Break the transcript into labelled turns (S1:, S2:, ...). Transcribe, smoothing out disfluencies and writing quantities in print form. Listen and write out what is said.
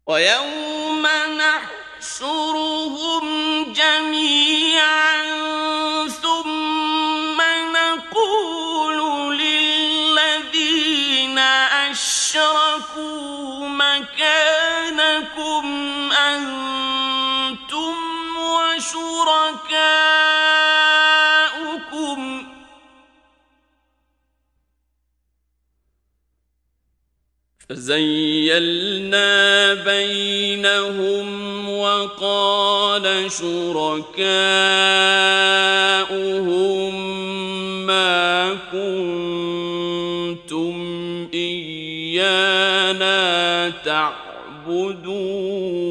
S1: ويوم نحشرهم جميعا ثم نقول للذين أشركوا مكانكم أنتم وشركاؤكم فزيلنا بينهم وقال شركاؤهم ما كنتم إيانا تعبدون